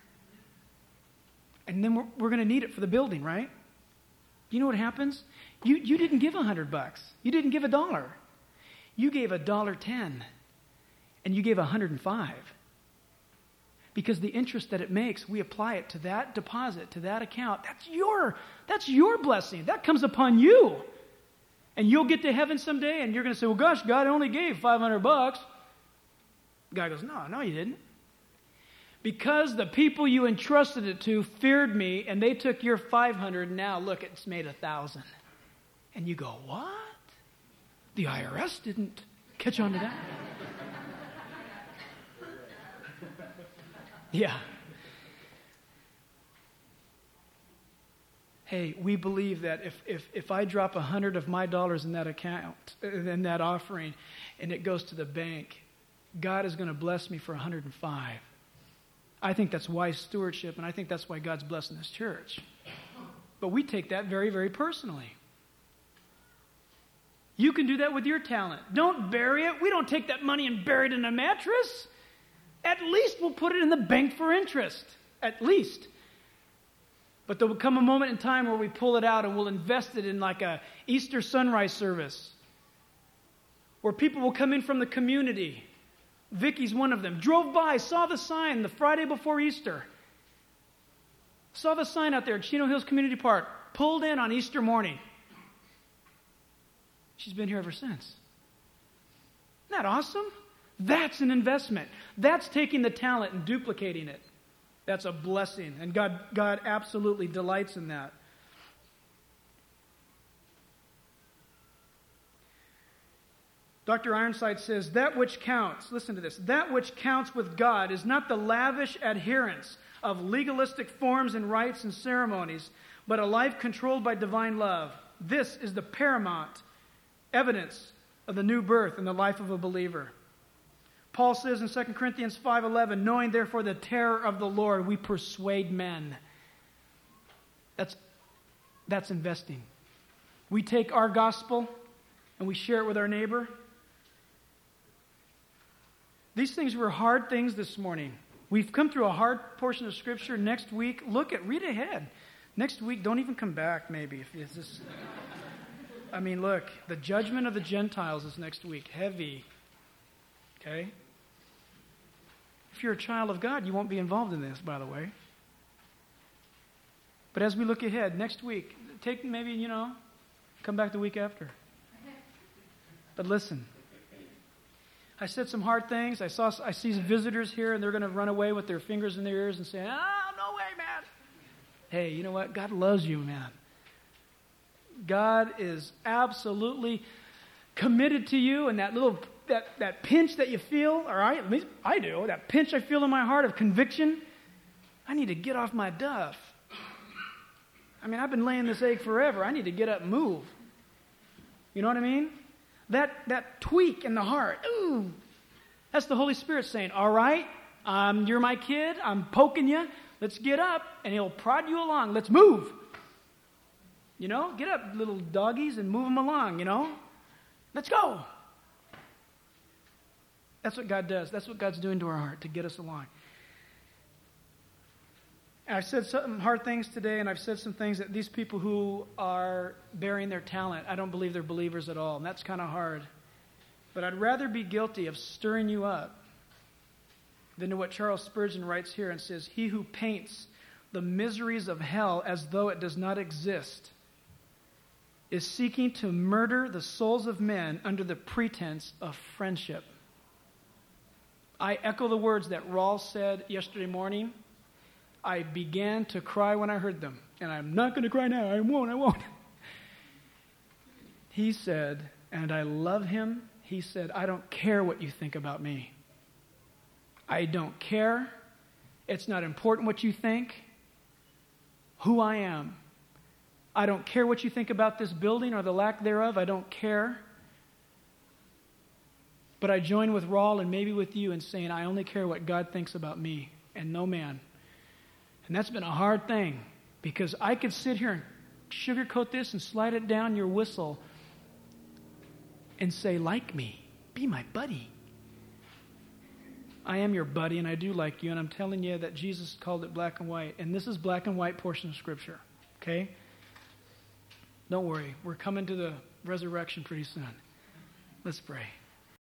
And then we're going to need it for the building, right? You know what happens? You didn't give $100. You didn't give $1. You gave $1.10, and you gave $105. Because the interest that it makes, we apply it to that deposit, to that account. That's your blessing. That comes upon you. And you'll get to heaven someday, and you're going to say, well, gosh, God only gave $500. The guy goes, no, you didn't. Because the people you entrusted it to feared me, and they took your $500, now look, it's made $1,000. And you go, what? The IRS didn't catch on to that. Yeah. Hey, we believe that if I drop $100 of my dollars in that account, in that offering, and it goes to the bank, God is going to bless me for $105. I think that's wise stewardship, and I think that's why God's blessing this church. But we take that very, very personally. You can do that with your talent. Don't bury it. We don't take that money and bury it in a mattress. At least we'll put it in the bank for interest. At least. But there will come a moment in time where we pull it out and we'll invest it in like a Easter sunrise service, where people will come in from the community. Vicky's one of them. Drove by, saw the sign the Friday before Easter. Saw the sign out there at Chino Hills Community Park. Pulled in on Easter morning. She's been here ever since. Isn't that awesome? That's an investment. That's taking the talent and duplicating it. That's a blessing. And God absolutely delights in that. Dr. Ironside says, that which counts, listen to this, that which counts with God is not the lavish adherence of legalistic forms and rites and ceremonies, but a life controlled by divine love. This is the paramount evidence of the new birth in the life of a believer. Paul says in 2 Corinthians 5:11, knowing therefore the terror of the Lord, we persuade men. That's investing. We take our gospel and we share it with our neighbor. These things were hard things this morning. We've come through a hard portion of Scripture. Next week, read ahead. Next week, don't even come back maybe. If it's just, look, the judgment of the Gentiles is next week. Heavy. Okay? If you're a child of God, you won't be involved in this, by the way. But as we look ahead, next week, come back the week after. But listen, I said some hard things. I see visitors here, and they're going to run away with their fingers in their ears and say, no way, man. Hey, you know what? God loves you, man. God is absolutely committed to you, and that pinch that you feel, all right, at least I do, that pinch I feel in my heart of conviction, I need to get off my duff. I've been laying this egg forever. I need to get up and move. You know what I mean? That tweak in the heart, ooh, that's the Holy Spirit saying, all right, you're my kid, I'm poking you, let's get up, and He'll prod you along, let's move. Get up, little doggies, and move them along, Let's go. That's what God does. That's what God's doing to our heart, to get us along. And I've said some hard things today, and I've said some things that these people who are burying their talent, I don't believe they're believers at all, and that's kind of hard. But I'd rather be guilty of stirring you up than to what Charles Spurgeon writes here and says, he who paints the miseries of hell as though it does not exist is seeking to murder the souls of men under the pretense of friendship. I echo the words that Rawls said yesterday morning. I began to cry when I heard them. And I'm not going to cry now. I won't. He said, and I love him, he said, I don't care what you think about me. I don't care. It's not important what you think. Who I am. I don't care what you think about this building or the lack thereof. I don't care. But I join with Rawl and maybe with you in saying, I only care what God thinks about me and no man. And that's been a hard thing, because I could sit here and sugarcoat this and slide it down your whistle and say, like me, be my buddy. I am your buddy, and I do like you, and I'm telling you that Jesus called it black and white, and this is black and white portion of Scripture, okay? Don't worry, we're coming to the resurrection pretty soon. Let's pray.